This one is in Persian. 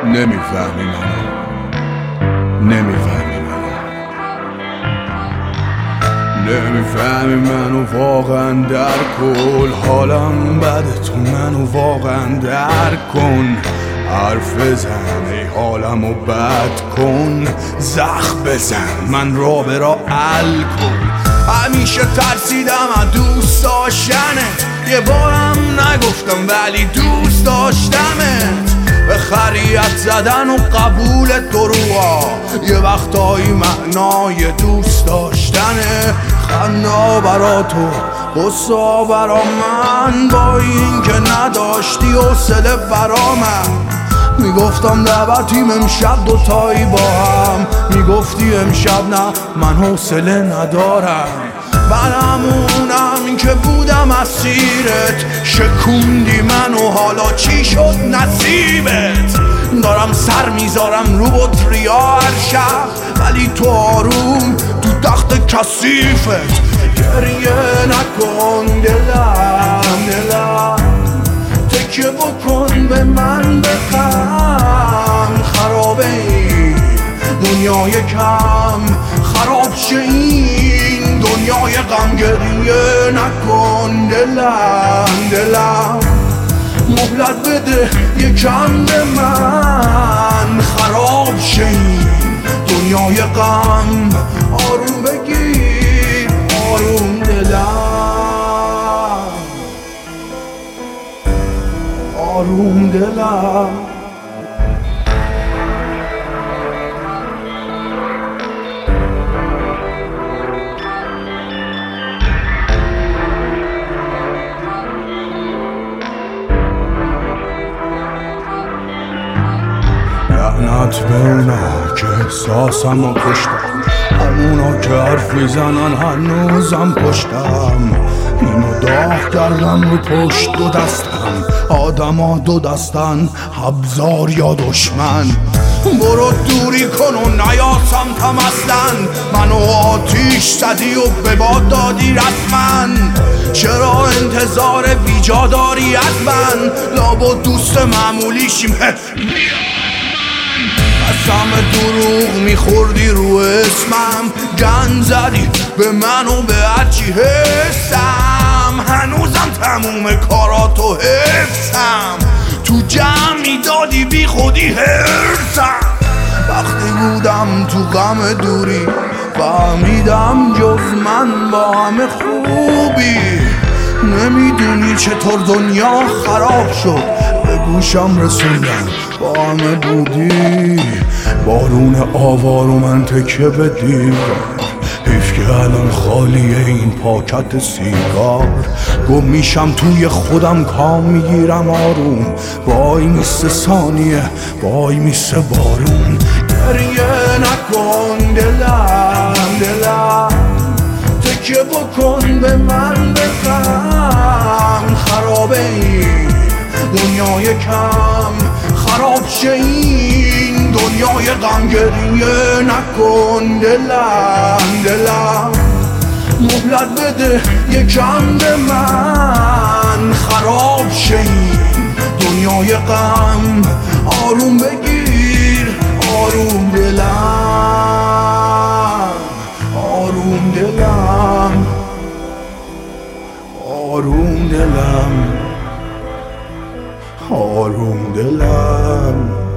نمیفهمی منو، نمیفهمی منو، نمیفهمی منو واقعا در کل. حالم بده تو منو واقعا در کن. حرف بزن ای حالمو بد کن. زخم بزن من را به را ال کن. همیشه ترسیدم از دوست داشتنت، یه بارم نگفتم ولی دوست داشتمت. به خریت زدن و قبول دروغا یه وقتایی معنای دوست داشتنه. خنده برا تو، غصه برا من، با این که نداشتی حوصله برا من. میگفتم دعوتیم امشب دوتایی با هم، میگفتی امشب نه من حوصله ندارم. من همونم که بودم اسیرت، شکوندی منو حالا چی شد نصیبت. دارم سر میذارم رو بطریا هر شب، ولی تو آروم تو تخت کثیفت. گریه نکن دلم، تکیه بکن به من بخند. خرابه این دنیا یکم خراب شه، این دنیای غم. گریه نکن دلم، مهلت بده یکم به من. خراب شه این دنیای غم. آروم بگیر آروم دلم، آروم دلم. لعنت به اونا که احساسم رو کشتم، همونا که حرف میزنن هنوزم پشتم. اینو داغ کردم رو پشت دو دستم، آدما دو دستن، ابزار یا دشمن. برو دوری کن و نیاسم تم اصلا، منو آتیش زدی و به باد دادی رسمن. چرا انتظار بیجا داری از من؟ لابد دوست معمولیشیم. قسم دروغ میخوردی رو اسمم، گند زدی به من و به هرچی حسم. هنوزم تموم کاراتو حفظم، تو جمع میدادی بی خودی هرسم. وقتی بودم تو غم دوری فهمیدم جز من با همه خوبی. نمیدونی چطور دنیا خراب شد، به گوشم رسوندم با همه بودی. بارون آوار و من تکه به دیوار، حیف که الان خالیه این پاکت سیگار. گم میشم توی خودم، کام میگیرم آروم. وای میسته ثانیه، وای میسته بارون. گریه نکن دلم، تکیه بکن به من بخند. خرابه این دنیا یکم خراب شه، این دنیای غم. گریه نکن دلم، مهلت بده یکم به من. خراب شه این دنیای غم. آروم بگیر آروم دلم، آروم دلم، آروم دلم، آروم دلم.